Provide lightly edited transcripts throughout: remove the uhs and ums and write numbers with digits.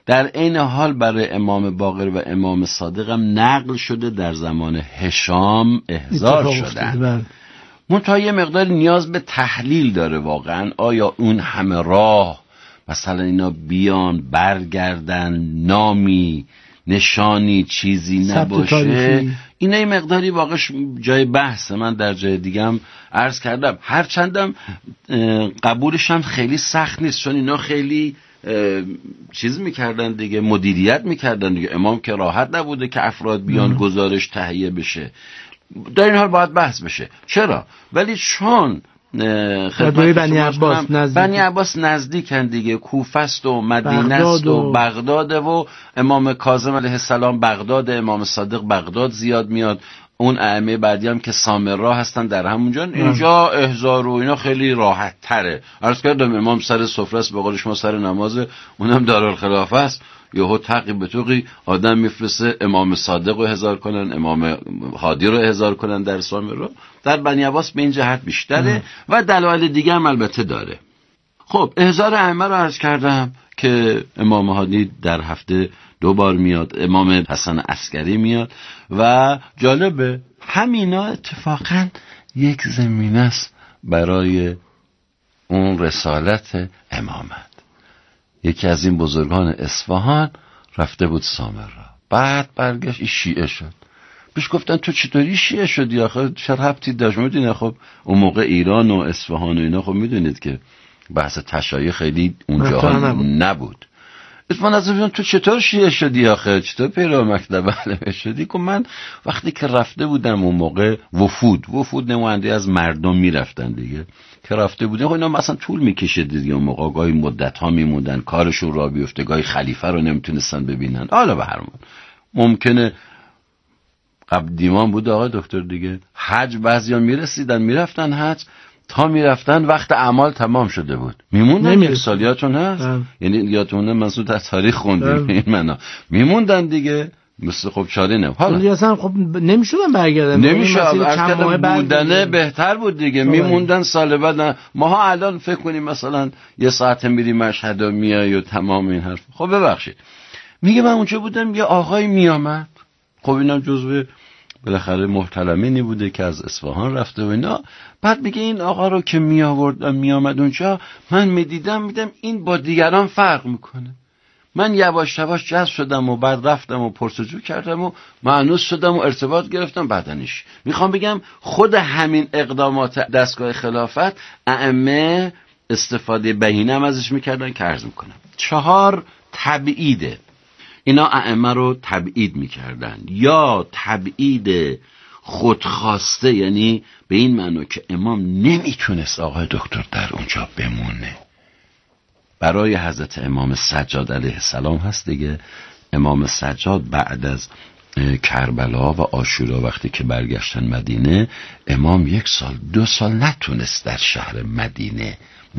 در عین حال برای امام باقر و امام صادق هم نقل شده در زمان هشام احضار شدن. منتها یه مقدار نیاز به تحلیل داره واقعا. آیا اون همه راه مثلا اینا بیان برگردن، نامی نشانی چیزی نباشه، اینا یه مقداری واقعش جای بحثه. من در جای دیگه هم عرض کردم هرچندم قبولش هم خیلی سخت نیست، چون اینا خیلی چیز میکردن دیگه، مدیریت میکردن دیگه. امام که راحت نبوده که افراد بیان گزارش تهیه بشه. در این حال باید بحث بشه. چرا؟ ولی چون بنی عباس نزدیکن دیگه، کوفه است و مدینه است و بغداد و امام کاظم علیه السلام بغداد، امام صادق بغداد زیاد میاد. اون ائمه بعدی هم که سامرا هستن در همونجا. اینجا احضار و اینا خیلی راحت تره. عرض کردم امام سر سفره است، به قول شما سر نمازه، اونم دارالخلافه است. یهو تقی به توقی آدم میفرسته امام صادق رو احضار کنن، امام هادی رو احضار کنن در سامرا. در بنی عباس به این جهت بیشتره و دلایل دیگه هم البته داره. خب احضار ائمه رو عرض کردم که امام هادی در هفته 2 بار میاد، امام حسن عسکری میاد و جالبه همینا اتفاقا یک زمینه است برای اون رسالت امامت. یکی از این بزرگان اصفهان رفته بود سامرا، بعد برگشت شیعه شد. بهش گفتن تو چطوری شیعه شدی؟ آخه چه ربطی داشت؟ میدونی خب اون موقع ایران و اصفهان و اینا خب میدونید که بحث تشیع خیلی اونجا نبود. اتفاقا ازم تو چطور شیعه شدی؟ آخه چطور پیرو مکتب علوی شدی؟ که من وقتی که رفته بودم اون موقع وفود نماینده از مردم میرفتن دیگه، که رفته بودن خب اینا مثلا طول میکشه دیگه، اون موقع گاهی مدت ها میموندن کارشون را بیفته، گاهی خلیفه رو نمیتونستن ببینن. حالا به هر حال ممکنه قبل دیوان بود آقا دکتر دیگه، حج بعضیا میرسیدن میرفتن حج، تا میرفتن وقت اعمال تمام شده بود، میموندن. یک سالیاتون هست یعنی یادتونه منصور در تاریخ خوندیم این معنا، میموندن دیگه. مثل خب چاره نه حالا اصلا خب نمیشدن برگردن، نمیشه بودنه بهتر بود دیگه. میموندن سال بعد. ماها الان فکر کنیم مثلا یه ساعت میری مشهد و میای و تمام این حرف. خب ببخشید میگه من اونجا بودم یه آقای میامد، خب اینم جزو بالاخره محترمینی بوده که از اصفهان رفته و اینا. بعد میگه این آقا رو که میامد اونجا من میدیدم این با دیگران فرق میکنه. من یواش یواش جذب شدم و بعد رفتم و پرسجو کردم و مانوس شدم و ارتباط گرفتم. بعدنش میخوام بگم خود همین اقدامات دستگاه خلافت ائمه استفاده بهینه هم ازش میکردن که عرض میکنم. 4 تبعیده. اینا ائمه رو تبعید میکردن، یا تبعید خودخواسته، یعنی به این معنی که امام نمیتونست آقای دکتر در اونجا بمونه. برای حضرت امام سجاد علیه السلام هست دیگه. امام سجاد بعد از کربلا و عاشورا وقتی که برگشتن مدینه، امام 1 سال 2 سال نتونست در شهر مدینه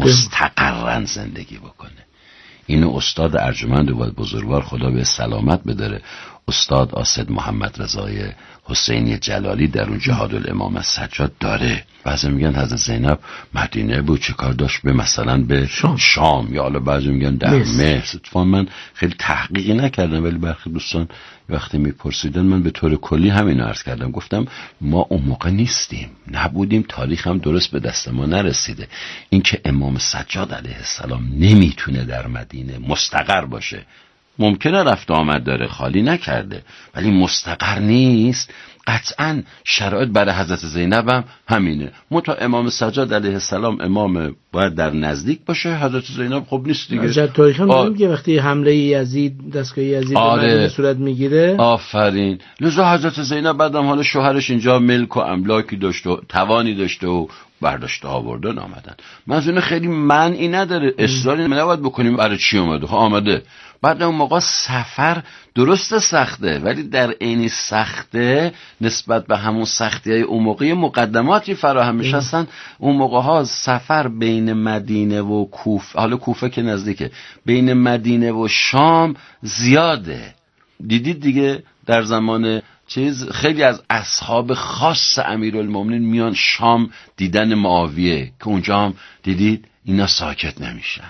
مستقرن زندگی بکنه. اینو استاد ارجمند و بزرگوار خدا به سلامت بداره، استاد آسد محمد رضای حسینی جلالی در اون جهاد الامام از سجاد داره. بعضی میگن حضرت زینب مدینه بود، چه کار داشت به مثلا به شام، یا حالا بعضی میگن در مصر. اتفاقا من خیلی تحقیقی نکردم، ولی برخی دوستان وقتی میپرسیدن من به طور کلی همین عرض کردم. گفتم ما اون موقع نیستیم، نبودیم، تاریخ هم درست به دست ما نرسیده. این که امام سجاد علیه السلام نمیتونه در مدینه مستقر باشه، ممکنه رفت آمد داره، خالی نکرده، ولی مستقر نیست. قطعا شرایط برای حضرت زینب هم همینه. متا امام سجاد علیه السلام امام باید در نزدیک باشه، حضرت زینب خب نیست دیگه. حضرت تاریخ هم میگیم که وقتی حمله یزید دستگاه یزید به مدینه صورت میگیره، آفرین، لذا حضرت زینب بعدم حالا شوهرش اینجا ملک و املاکی داشت و توانی داشته و برداشته آوردن آمدن. منظور خیلی معنی نداره، اصراری نباید بکنیم برای چی اومده. خب آمده. بعد اون موقع سفر درست سخته، ولی در عین سخته نسبت به همون سختی‌های اون موقع مقدماتی فراهم میشن. اون موقع ها سفر بین مدینه و کوفه، حالا کوفه که نزدیکه، بین مدینه و شام زیاده. دیدید دیگه در زمان خیلی از اصحاب خاص امیرالمومنین میان شام دیدن معاویه، که اونجا هم دیدید اینا ساکت نمیشن.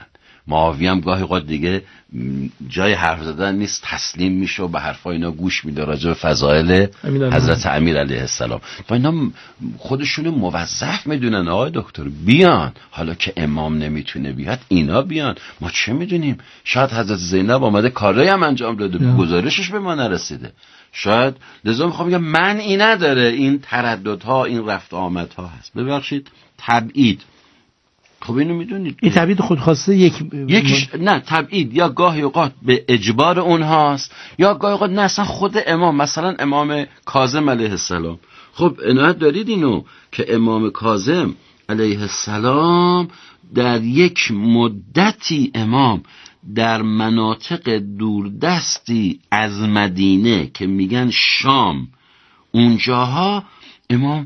معاویه هم گاهی اوقات دیگه جای حرف زدن نیست، تسلیم میشه و به حرفای اینا گوش میده راجع به فضائل حضرت امیر علیه السلام و اینا خودشونو موظف میدونن آقای دکتر بیان، حالا که امام نمیتونه بیاد اینا بیان، ما چه میدونیم، شاید حضرت زینب آمده کاری هم انجام داده گزارشش به ما نرسیده، شاید لذا میخوام بگم منعی نداره این ترددها این رفت آمدها هست. ببخشید تبعید، خب اینو میدونید این تبعید خودخواسته یکیش نه تبعید یا گاهی اوقات به اجبار اونهاست یا گاهی اوقات نه اصلا خود امام، مثلا امام کاظم علیه السلام، خب عنایت دارید اینو که امام کاظم علیه السلام در یک مدتی امام در مناطق دوردستی از مدینه که میگن شام اونجاها امام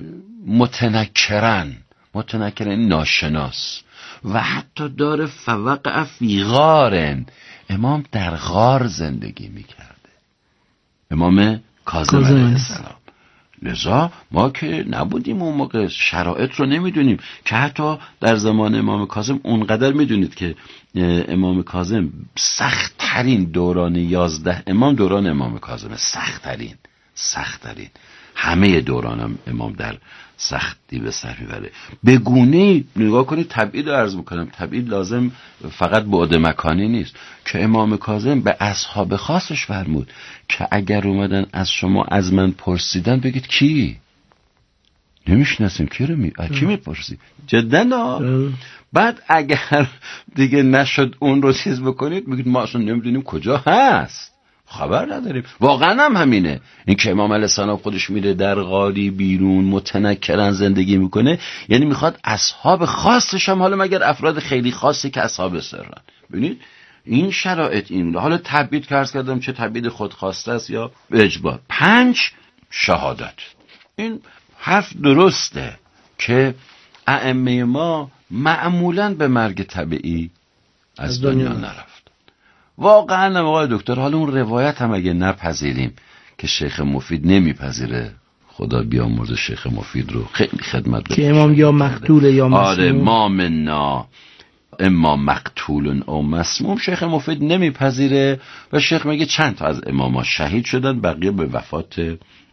متنکرن ناشناس و حتی داره فوقع فی غارن، امام در غار زندگی میکرده امام کاظم علیه السلام. لذا ما که نبودیم اون موقع شرایط رو نمیدونیم که حتی در زمان امام کاظم اونقدر میدونید که امام کاظم سخت ترین دوران 11 امام دوران امام کاظم سخت ترین همه دورانم امام در سختی به سر میبره. به گونه‌ای نگاه کنید تبعید رو عرض میکنم، تبعید لازم فقط بعد مکانی نیست که امام کاظم به اصحاب خاصش فرمود که اگر اومدن از شما از من پرسیدن بگید کی نمیشناسیم کی رو کی میپرسی جدا بعد اگر دیگه نشد اون رو چیز بکنید بگید ما اصلا نمیدونیم کجا هست، خبر نداریم. واقعا هم همینه، این که امام علیه السلام خودش میره در غاری بیرون متنکرن زندگی میکنه، یعنی میخواد اصحاب خاصش هم، حالا مگر افراد خیلی خاصی که اصحاب سرن، ببینید این شرایط این حالا تبعید کارس کردم چه تبعید خودخواسته است یا اجبار. 5 شهادت، این حرف درسته که ائمه ما معمولاً به مرگ طبیعی از دنیا نرفت. واقعا آقای دکتر حالا اون روایت هم اگه نپذیریم که شیخ مفید نمیپذیره، خدا بیامرزه شیخ مفید رو، خیلی خدمت که امام یا مقتول یا مسموم، آره ما منا امام مقتول او مسموم، شیخ مفید نمیپذیره و شیخ میگه چند تا از اماما شهید شدن، بقیه به وفات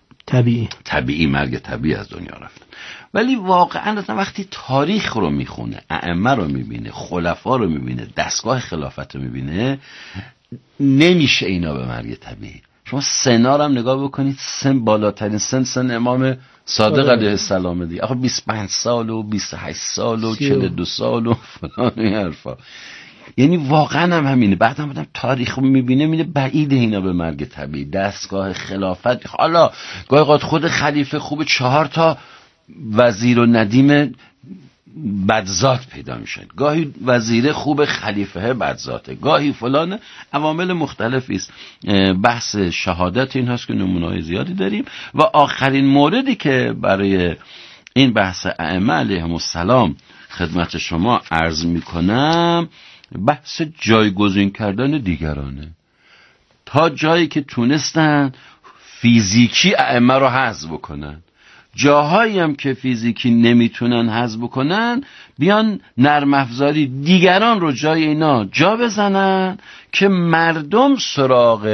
طبیعی مرگ طبیعی از دنیا رفتن. ولی واقعا وقتی تاریخ رو میخونه، ائمه رو میبینه، خلفا رو میبینه، دستگاه خلافت رو میبینه، نمیشه اینا به مرگ طبیعی. شما سنا رو هم نگاه بکنید، سن بالاترین سن امام صادق علیه السلام دیگه، آخه 25 سال و 28 سال و 42 سال و فلان این حرفا، یعنی واقعا هم همینه. بعد هم بودم تاریخ رو میبینه میده بعید اینا به مرگ طبیعی، دستگاه خلافت، حالا گاهی قد خود خلیفه خوب 4 تا وزیر و ندیم بدذات پیدا میشن، گاهی وزیر خوب خلیفه بدذاته، گاهی فلان، عوامل مختلفی است. بحث شهادت این هست که نمونه‌های زیادی داریم. و آخرین موردی که برای این بحث ائمه علیهم السلام خدمت شما عرض میکنم بحث جایگزین کردن دیگرانه. تا جایی که تونستن فیزیکی ائمه رو حذف بکنن، جاهایی هم که فیزیکی نمیتونن حذف بکنن بیان نرم افزاری دیگران رو جای اینا جا بزنن که مردم سراغ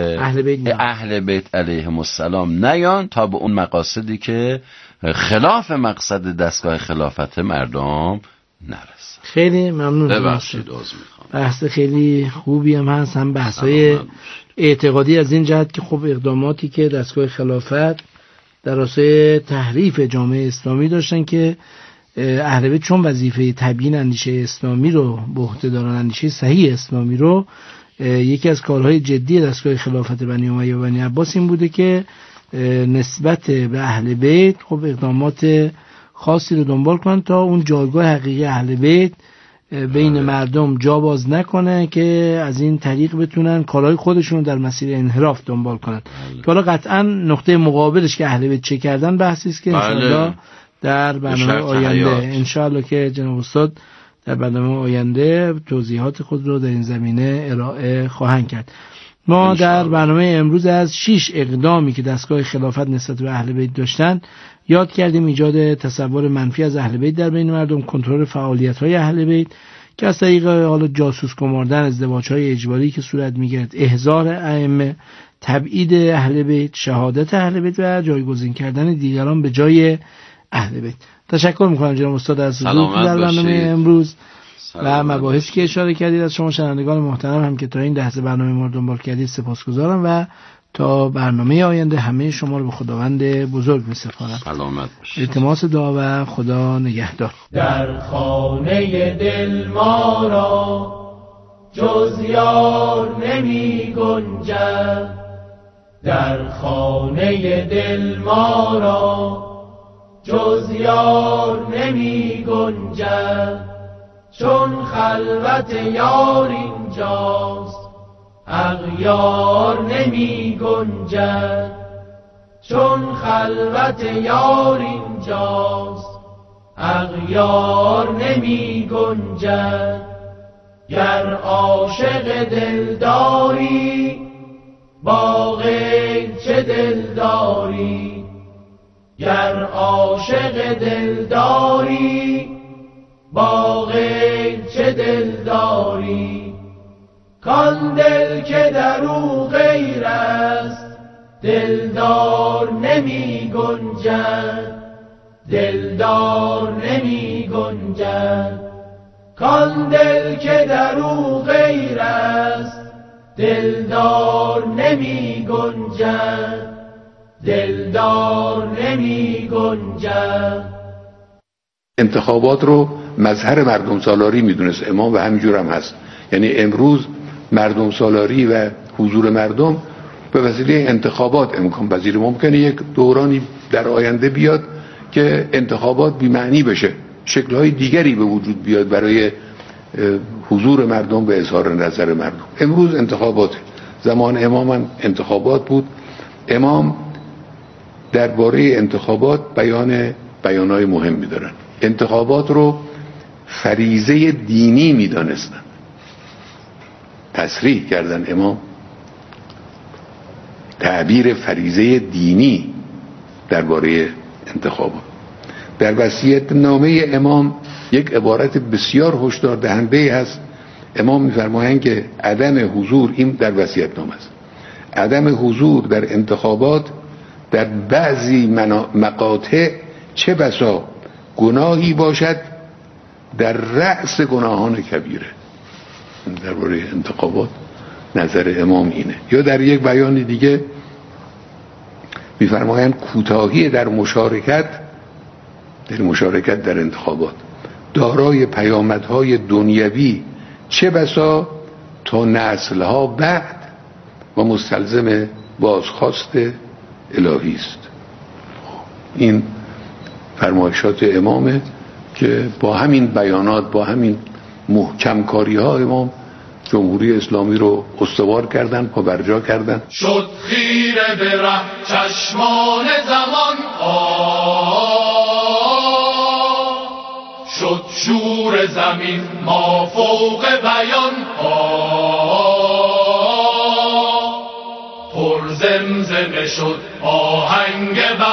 اهل بیت علیهم السلام نیان تا به اون مقاصدی که خلاف مقصد دستگاه خلافت مردم نرسن. خیلی ممنون. ببخشید بحث خیلی خوبی هم هست، هم بحث‌های اعتقادی از این جهت که خب اقداماتی که دستگاه خلافت در راستای تحریف جامعه اسلامی داشتن که اهل بیت چون وظیفه تبیین اندیشه اسلامی رو به عهده دارن، اندیشه صحیح اسلامی رو، یکی از کارهای جدی دستگاه خلافت بنی امیه و بنی عباس این بوده که نسبت به اهل بیت خب اقدامات خاصی رو دنبال کنن تا اون جایگاه حقیقی اهل بیت بین مردم جا باز نکنه که از این طریق بتونن کارهای خودشون در مسیر انحراف دنبال کنن. که حالا قطعا نقطه مقابلش که اهل بیت چه کردن بحثی است که انشاءالله در برنامه آینده انشاءالله که جناب استاد در برنامه آینده توضیحات خود رو در این زمینه ارائه خواهند کرد. ما در برنامه امروز از 6 اقدامی که دستگاه خلافت نسبت به اهل بیت داشتن یاد کردیم: ایجاد تصور منفی از اهل بیت در بین مردم، کنترل فعالیت‌های اهل بیت، که از طریق حالا جاسوس گماردن، ازدواج‌های اجباری که صورت می‌گرفت، احضار ائمه، تبعید اهل بیت، شهادت اهل بیت و جایگزین کردن دیگران به جای اهل بیت. تشکر می‌کنم جناب استاد از حضورتون در برنامه امروز و مباحثی که اشاره کردید. از شما شنوندگان محترم هم که تا این لحظه برنامه ما رو دنبال کردید سپاسگزارم و تا برنامه آینده همه شما رو به خداوند بزرگ می‌سپارم. سلامت باشید. التماس دعا و خدا نگهدار. در خانه دل ما را جز یار نمی گنجد، در خانه دل ما را جز یار نمی گنجد، چون خلوت یار اینجاست اغیار نمی گنجد، چون خلوت یار اینجاست اغیار نمی گنجد. گر عاشق دلداری با غیر چه دلداری، گر عاشق دلداری با غیر چه دلداری، کان دل که در او غیر است دلدار نمی گنجد، دلدار نمی گنجد، کان دل که در او غیر است دلدار نمی گنجد، دلدار نمی گنجد. انتخابات رو مظهر مردم سالاری میدونست امام و همینجور هم هست. یعنی امروز مردم سالاری و حضور مردم به وسیله انتخابات امکان پذیر. ممکنه یک دورانی در آینده بیاد که انتخابات بی معنی بشه، شکل‌های دیگری به وجود بیاد برای حضور مردم به اظهار نظر مردم. امروز انتخابات، زمان امام هم انتخابات بود. امام درباره انتخابات بیانای مهمی دارن. انتخابات رو فریضه دینی میدانستن، تصریح کردن امام تعبیر فریضه دینی درباره انتخابات. در وصیت نامه امام یک عبارت بسیار هشدار دهنده هست. امام می‌فرمایند که عدم حضور، این در وصیت نامه است، عدم حضور در انتخابات در بعضی مقاطع چه بسا گناهی باشد در رأس گناهان کبیره. درباره انتخابات نظر امام اینه. یا در یک بیان دیگه می‌فرمایند کوتاهی در مشارکت در انتخابات دارای پیامدهای دنیوی چه بسا تا نسلها بعد و مستلزم بازخواست الهی است. این فرمایشات امامه که با همین بیانات، با همین محکم کاری ها امام جمهوری اسلامی رو استوار کردن، پابرجا کردن. شد خیره به ره چشمان زمان، شد شور زمین ما فوق بیان، پر زمزمه شد آهنگ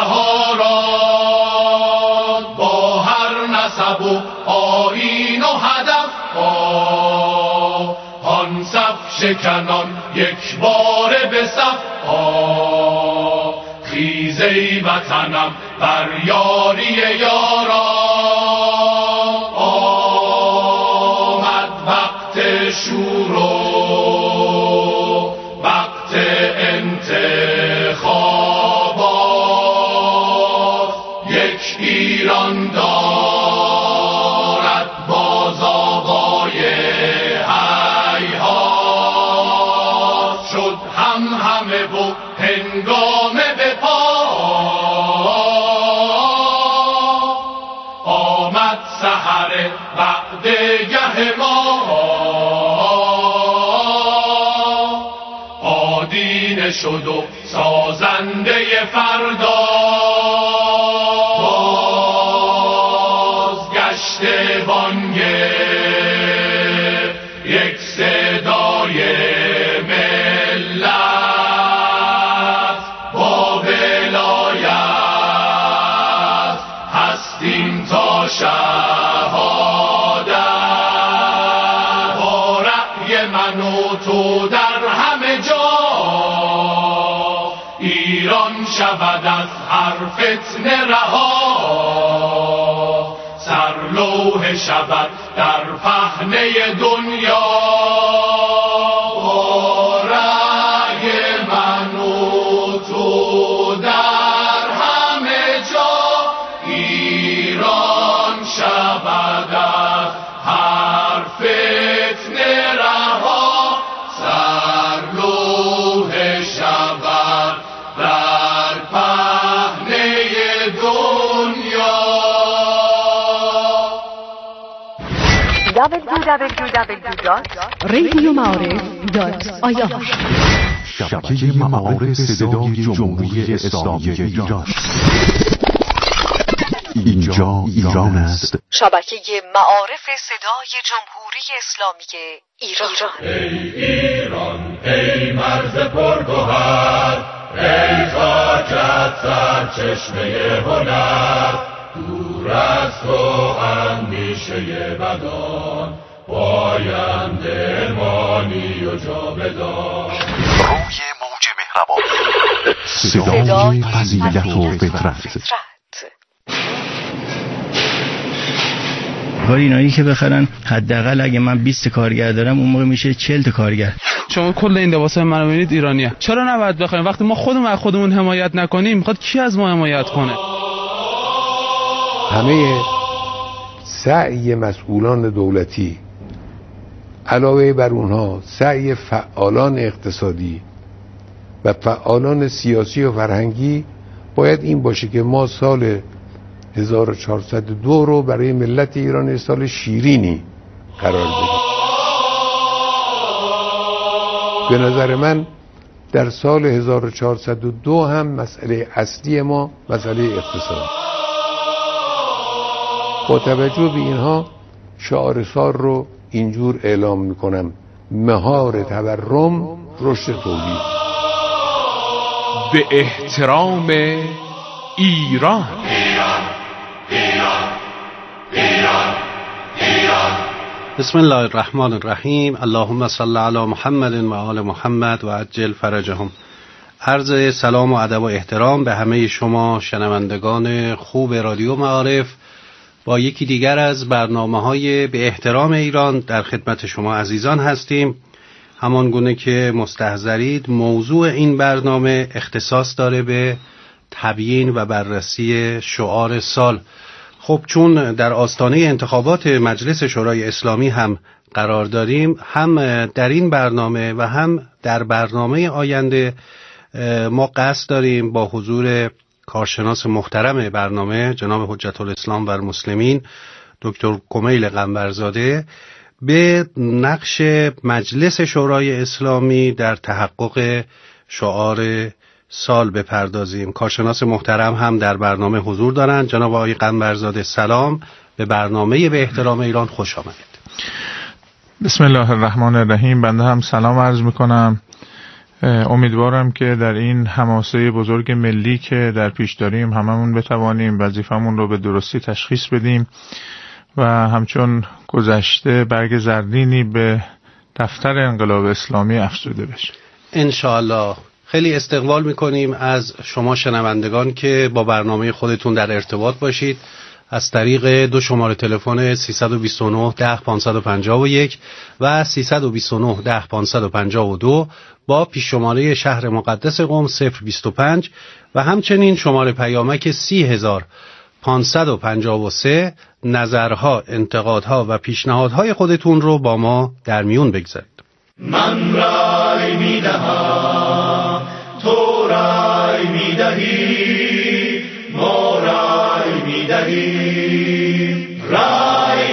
بهاران، با هر نسب و آیین و هدف آن صف شکنان یک بار به صف خیز ای وطنم بر یاری یاران، آمد وقت شور و وقت انتخابات، یک ایران دارد باز آقای حیات، شد همه و هنگامه به پا آمد سحر وعدگه ما، آدینه شد و سازنده فردا، بازگشت بانگ یک صدای ملت، با ولایت هستیم تا شهادت، شود از هر فتنه رها، سرلوح شود در پهنه دنیا. رأی من و تو در همه جا، ایران شود از هر فتنه رها، سرلوح شود در پهنه دنیا. www.radiomعارف.ir شبکه معارف صدای جمهوری اسلامی ایران. اینجا ایران است. شبکه معارف صدای جمهوری اسلامی ایران. ای ایران ای مرز پرگوهر، ای خاکت سرچشمه هنر، دور از تو اندیشه بدان، پاینده مانی و جاودان. روی موج مهربان، صدای فضیلت و فطرت. اینایی که بخرن حداقل اگه من 20 کارگر دارم اون موقع میشه 40 تا کارگر. شما کل این لباسای منو ببینید ایرانیه. چرا نباید بخریم؟ وقتی ما خودمون حمایت نکنیم میخواد کی از ما حمایت کنه؟ همه سعی مسئولان دولتی علاوه بر اونها سعی فعالان اقتصادی و فعالان سیاسی و فرهنگی باید این باشه که ما سال 1402 رو برای ملت ایران سال شیرینی قرار بدیم. به نظر من در سال 1402 هم مسئله اصلی ما مسئله اقتصاد. با توجه به اینها شعار سال رو اینجور اعلام میکنم: مهار تورم، رشد تولید. به احترام ایران. بسم الله الرحمن الرحیم. اللهم صل علی محمد و آل محمد و عجل فرجهم. عرض سلام و ادب و احترام به همه شما شنوندگان خوب رادیو معارف. با یکی دیگر از برنامه‌های به احترام ایران در خدمت شما عزیزان هستیم. همان گونه که مستحضرید موضوع این برنامه اختصاص داره به تبیین و بررسی شعار سال. خب چون در آستانه انتخابات مجلس شورای اسلامی هم قرار داریم، هم در این برنامه و هم در برنامه آینده ما قصد داریم با حضور کارشناس محترم برنامه جناب حجت الاسلام و المسلمین دکتر کمیل قنبرزاده به نقش مجلس شورای اسلامی در تحقق شعار سال بپردازیم. کارشناس محترم هم در برنامه حضور دارند. جناب آقای قنبرزاده سلام، به برنامه به احترام ایران خوش آمدید. بسم الله الرحمن الرحیم. بنده هم سلام عرض میکنم. امیدوارم که در این حماسه بزرگ ملی که در پیش داریم هممون بتوانیم وظیفمون رو به درستی تشخیص بدیم و همچون گذشته برگ زرینی به دفتر انقلاب اسلامی افزوده بشه انشاءالله. خیلی استقبال میکنیم از شما شنوندگان که با برنامه خودتون در ارتباط باشید از طریق دو شماره تلفن 329 10 551 و 329 10 552 با پیش شماره شهر مقدس قم 025 و همچنین شماره پیامک 30553 نظرها، انتقادها و پیشنهادهای خودتون رو با ما در میون بگذارید. من رای میدهم، تو رای میدهی، ما رای میدهیم، رای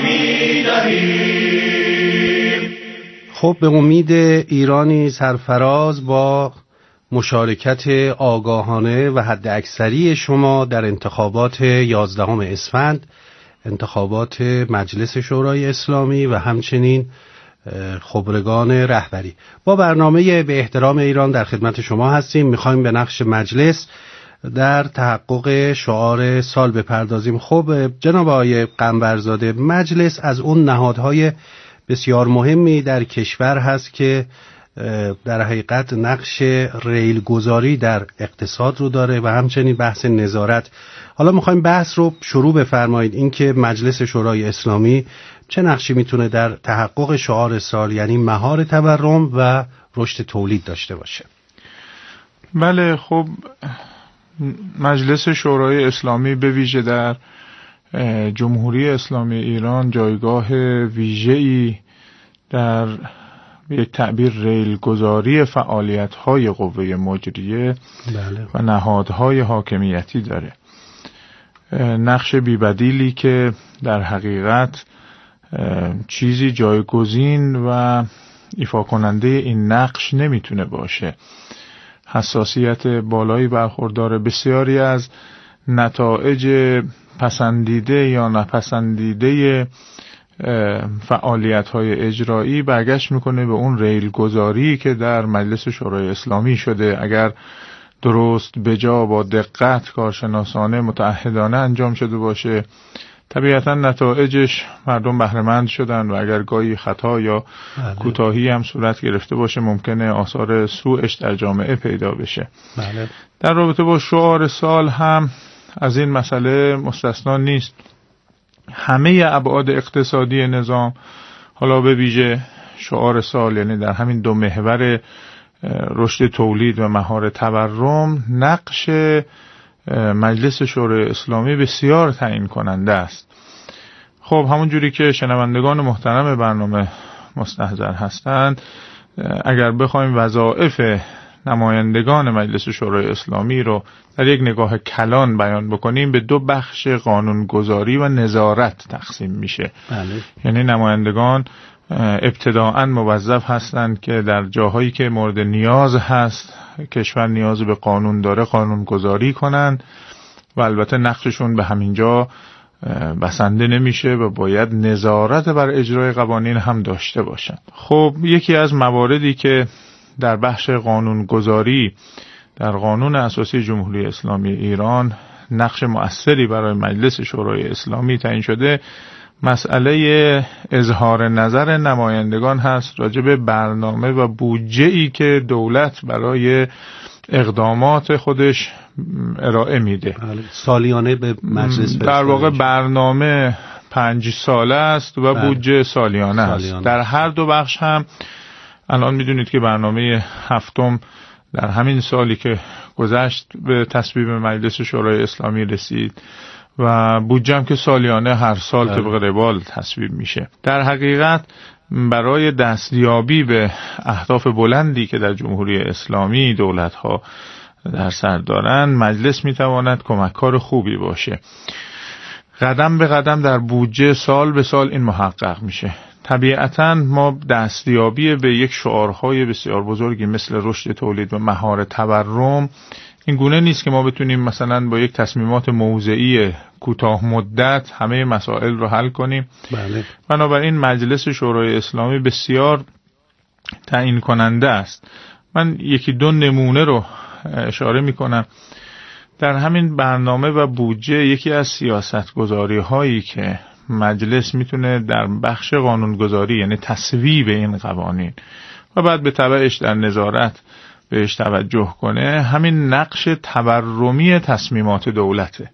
میدهیم. خب به امید ایرانی سرفراز با مشارکت آگاهانه و حد اکثری شما در انتخابات 11 اسفند، انتخابات مجلس شورای اسلامی و همچنین خبرگان رهبری، با برنامه به احترام ایران در خدمت شما هستیم. میخوایم به نقش مجلس در تحقق شعار سال بپردازیم. خب جناب آقای قنبرزاده، مجلس از اون نهادهای بسیار مهمی در کشور هست که در حقیقت نقش ریل گذاری در اقتصاد رو داره و همچنین بحث نظارت. حالا میخوایم بحث رو شروع بفرمایید، اینکه مجلس شورای اسلامی چه نقشی میتونه در تحقق شعار سال یعنی مهار تورم و رشد تولید داشته باشه. بله، خب مجلس شورای اسلامی به ویژه در جمهوری اسلامی ایران جایگاه ویژه‌ای در یک تعبیر ریل گذاری فعالیت‌های قوه مجریه و نهادهای حاکمیتی داره. نقش بی‌بدیلی که در حقیقت چیزی جایگزین و ایفا کننده این نقش نمیتونه باشه. حساسیت بالایی برخوردار. بسیاری از نتایج پسندیده یا نپسندیده فعالیت‌های اجرایی برگشت میکنه به اون ریل گذاری که در مجلس شورای اسلامی شده. اگر درست، بجا، با دقت، کارشناسانه، متعهدانه انجام شده باشه، طبیعتا نتایجش مردم بهره‌مند شدن و اگر گاهی خطا یا کوتاهی هم صورت گرفته باشه ممکنه آثار سوءش در جامعه پیدا بشه. در رابطه با شعار سال هم از این مسئله مستثنا نیست. همه ابعاد اقتصادی نظام، حالا به ویژه شعار سال، یعنی در همین دو محور رشد تولید و مهار تورم، نقش مجلس شورای اسلامی بسیار تعیین کننده است. خب همون جوری که شنوندگان محترم برنامه مستحضر هستند، اگر بخوایم وظایف نمایندگان مجلس شورای اسلامی رو در یک نگاه کلان بیان بکنیم، به دو بخش قانونگذاری و نظارت تقسیم میشه. یعنی نمایندگان ابتداءً موظف هستند که در جاهایی که مورد نیاز هست، کشور نیاز به قانون داره، قانون گذاری کنند و البته نقششون به همین جا بسنده نمیشه و باید نظارت بر اجرای قوانین هم داشته باشند. خب یکی از مواردی که در بخش قانون گذاری در قانون اساسی جمهوری اسلامی ایران نقش مؤثری برای مجلس شورای اسلامی تعیین شده، مسئله اظهار نظر نمایندگان هست راجع به برنامه و بودجه‌ای که دولت برای اقدامات خودش ارائه میده. سالیانه به مجلس در واقع برنامه 5 ساله است و بودجه سالیانه است. در هر دو بخش هم الان میدونید که برنامه هفتم در همین سالی که گذشت به تصویب مجلس شورای اسلامی رسید و بودجه هم که سالیانه هر سال طبق روال تصویب میشه. در حقیقت برای دستیابی به اهداف بلندی که در جمهوری اسلامی دولت‌ها در سر دارن، مجلس میتواند کمککار خوبی باشه. قدم به قدم در بودجه سال به سال این محقق میشه. طبیعتاً ما دستیابی به یک شعارهای بسیار بزرگی مثل رشد تولید و مهار تورم این گونه نیست که ما بتونیم مثلا با یک تصمیمات موضعی کوتاه مدت همه مسائل رو حل کنیم. بنابراین مجلس شورای اسلامی بسیار تعیین کننده است. من یکی دو نمونه رو اشاره میکنم. در همین برنامه و بودجه یکی از سیاستگذاری هایی که مجلس میتونه در بخش قانونگذاری، یعنی تصویب این قوانین و بعد به تبعش در نظارت بهش توجه کنه، همین نقش تورمی تصمیمات دولته.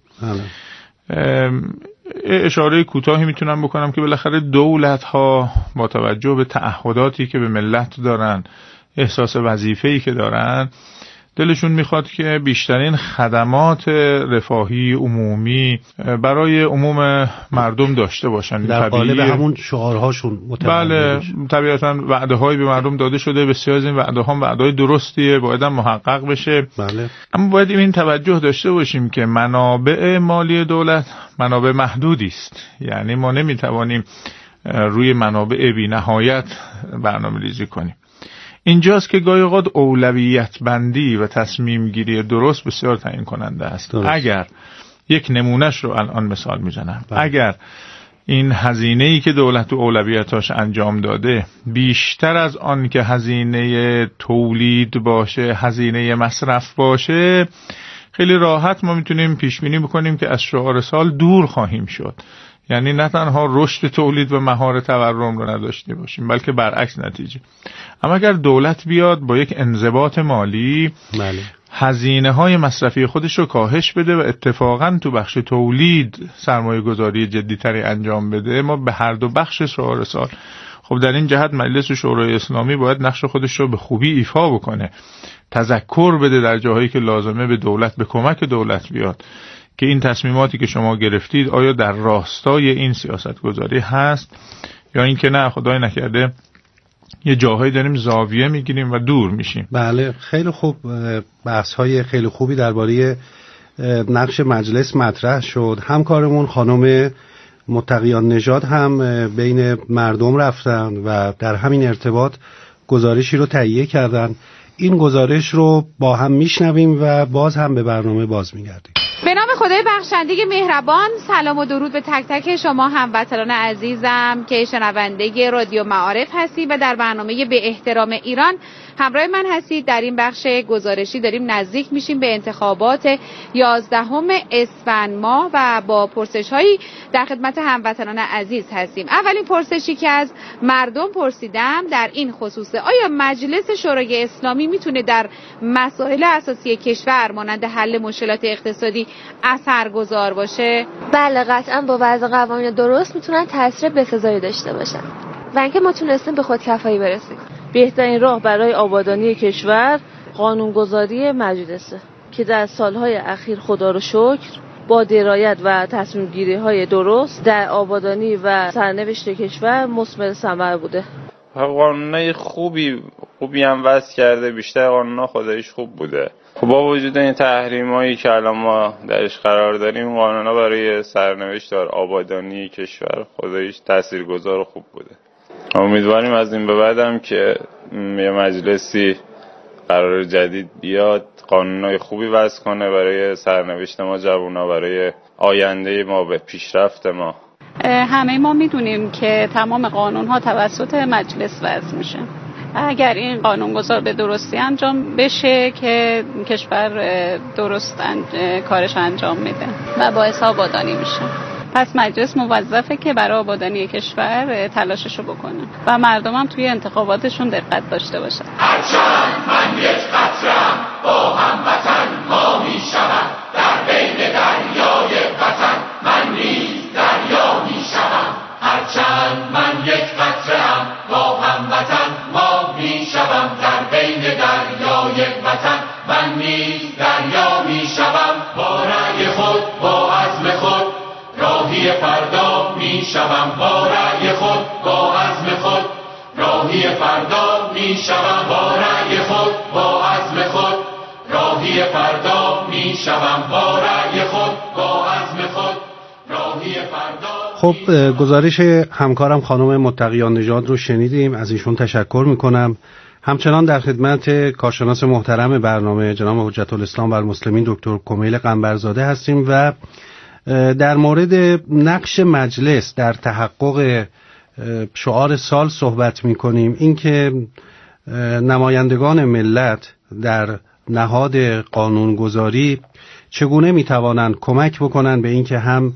اشاره کوتاهی میتونم بکنم که بالاخره دولت ها با توجه به تعهداتی که به ملت دارن، احساس وظیفه‌ای که دارن، دلشون میخواد که بیشترین خدمات رفاهی عمومی برای عموم مردم داشته باشن. در قالب همون شعارهاشون بله، طبیعتاً وعده‌هایی به مردم داده شده، بسیار از این وعده‌ها وعده‌های درستیه، باید هم محقق بشه. اما باید این توجه داشته باشیم که منابع مالی دولت منابع محدودی است. یعنی ما نمیتوانیم روی منابع بی‌نهایت برنامه‌ریزی کنیم. اینجاست که گاهی اوقات اولویت بندی و تصمیم گیری درست بسیار تعیین کننده است. اگر یک نمونهش رو الان مثال میزنم، اگر این هزینه‌ای که دولت و اولویتاش انجام داده بیشتر از آن که هزینه تولید باشه، هزینه مصرف باشه، خیلی راحت ما میتونیم پیش بینی بکنیم که از شعار سال دور خواهیم شد. یعنی نه تنها رشد تولید و مهار تورم رو نداشته باشیم، بلکه برعکس نتیجه. اما اگر دولت بیاد با یک انضباط مالی هزینه‌های مصرفی خودش رو کاهش بده و اتفاقاً تو بخش تولید سرمایه‌گذاری جدی‌تری انجام بده، ما به هر دو بخش شعار سال. خب در این جهت مجلس شورای اسلامی باید نقش خودش رو به خوبی ایفا بکنه، تذکر بده در جاهایی که لازمه به دولت، به کمک دولت بیاد که این تصمیماتی که شما گرفتید آیا در راستای این سیاست گذاری هست یا اینکه نه خدای نکرده یه جاهایی داریم زاویه میگیریم و دور میشیم. بله خیلی خوب، بحث‌های خیلی خوبی درباره نقش مجلس مطرح شد. همکارمون خانم متقیان نژاد هم بین مردم رفتن و در همین ارتباط گزارشی رو تهیه کردن. این گزارش رو با هم میشنویم و باز هم به برنامه باز میگردیم. به نام خدای بخشنده مهربان، سلام و درود به تک تک شما هموطنان عزیزم که شنونده رادیو معارف هستید و در برنامه به احترام ایران همراه من هستید. در این بخش گزارشی داریم نزدیک میشیم به انتخابات 11 اسفند ماه و با پرسش‌هایی در خدمت هموطنان عزیز هستیم. اولین پرسشی که از مردم پرسیدم در این خصوصه: آیا مجلس شورای اسلامی میتونه در مسائل اساسی کشور مانند حل مشکلات اقتصادی اثرگذار باشه؟ بله قطعا با وضع قوانین درست میتونن تاثیر بسزایی داشته باشن و اینکه ما تونستیم به خودکفایی برسیم. بهترین راه برای آبادانی کشور قانونگذاری مجلسه که در سالهای اخیر خدا رو شکر با درایت و تصمیم گیری های درست در آبادانی و سرنوشت کشور مثمر ثمر بوده. قانونای خوبی هم وضع کرده، بیشتر قانونا خداییش خوب بوده. خب با وجود این تحریمایی که الان ما درش قرار داریم، قانونا برای سرنوشت آبادانی کشور خداییش تاثیرگذار و خوب بوده. امیدواریم از این به بعدم که یه مجلسی قرار جدید بیاد، قانونای خوبی وضع کنه برای سرنوشت ما جوونا، برای آینده ما، به پیشرفت ما. همه ما میدونیم که تمام قانون‌ها توسط مجلس وضع میشه. اگر این قانونگذار به درستی انجام بشه که کشور درست کارش انجام میده و باعث آبادانی میشه. پس مجلس موظفه که برای آبادانی کشور تلاششو بکنه و مردم هم توی انتخاباتشون دقت داشته باشن. هرچند من یک قطره‌ام با هموطن ما میشوم، در بین دریای وطن من نیز دریا میشوم. هرچند من یک قطره‌ام با هموطن ما میشوم، در بین دریای وطن من نیز دریا میشوم. با رأی خود، با عزم خود راهی فردا میشوم، با رأی خود، با عزم خود راهی فردا میشوم، با رأی خود، با عزم خود راهی فردا میشوم، با رأی خود، با عزم خود راهی فردا. خب گزارش همکارم خانم متقیان نژاد رو شنیدیم، از ایشون تشکر میکنم. همچنان در خدمت کارشناس محترم برنامه جناب حجت الاسلام بر مسلمین دکتر کمیل قنبرزاده هستیم و در مورد نقش مجلس در تحقق شعار سال صحبت می‌کنیم. اینکه نمایندگان ملت در نهاد قانونگذاری چگونه می‌توانند کمک بکنند به اینکه هم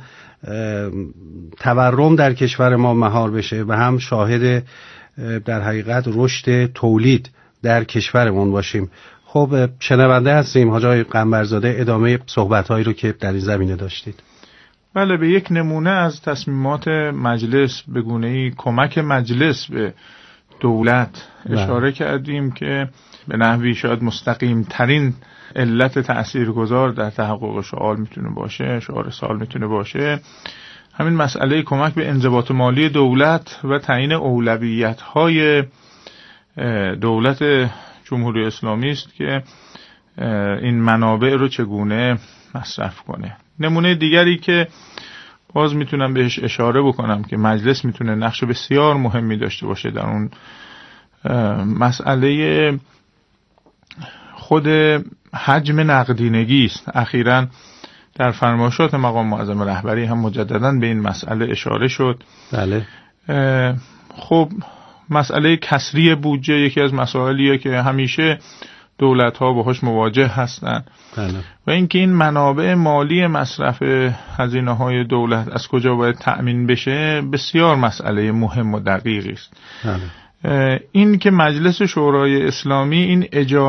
تورم در کشور ما مهار بشه و هم شاهد در حقیقت رشد تولید در کشورمون باشیم. خب شنونده هستیم حاج آقای قنبرزاده، ادامه صحبت‌هایی رو که در این زمینه داشتید. بله، به یک نمونه از تصمیمات مجلس به گونه‌ای کمک مجلس به دولت اشاره کردیم که به نحوی شاید مستقیم ترین علت تأثیرگذار در تحقق شعار میتونه باشه، شعار سال میتونه باشه، همین مسئله کمک به انضباط مالی دولت و تعیین اولویت‌های دولت جمهوری اسلامی است که این منابع رو چگونه مصرف کنه. نمونه دیگری که باز میتونم بهش اشاره بکنم که مجلس میتونه نقش بسیار مهمی داشته باشه در اون مسئله خود حجم نقدینگی است. اخیراً در فرمایشات مقام معظم رهبری هم مجدداً به این مسئله اشاره شد. بله. خب مسئله کسری بودجه یکی از مسائلیه که همیشه دولت‌ها باهاش مواجه هستند و اینکه این منابع مالی مصرف هزینه‌های دولت از کجا باید تأمین بشه بسیار مسئله مهم و دقیقی است. این که مجلس شورای اسلامی این اجازه